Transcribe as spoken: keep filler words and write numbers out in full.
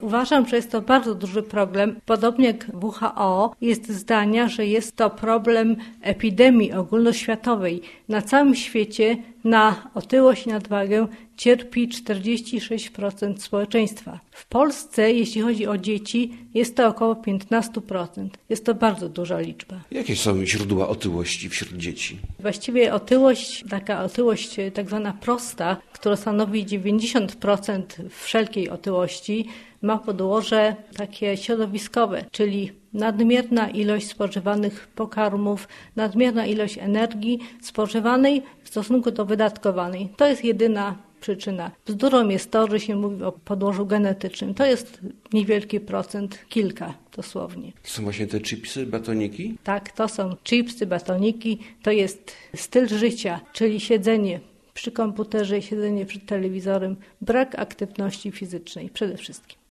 Uważam, że jest to bardzo duży problem. Podobnie jak W H O jest zdania, że jest to problem epidemii ogólnoświatowej. Na całym świecie na otyłość i nadwagę cierpi czterdzieści sześć procent społeczeństwa. W Polsce, jeśli chodzi o dzieci, jest to około piętnaście procent. Jest to bardzo duża liczba. Jakie są źródła otyłości wśród dzieci? Właściwie otyłość, taka otyłość tak zwana prosta, która stanowi dziewięćdziesiąt procent wszelkiej otyłości, ma podłoże takie środowiskowe, czyli nadmierna ilość spożywanych pokarmów, nadmierna ilość energii spożywanej w stosunku do wydatkowanej. To jest jedyna przyczyna. Bzdurą jest to, że się mówi o podłożu genetycznym. To jest niewielki procent, kilka dosłownie. To są właśnie te chipsy, batoniki? Tak, to są chipsy, batoniki. To jest styl życia, czyli siedzenie przy komputerze, siedzenie przed telewizorem, brak aktywności fizycznej przede wszystkim.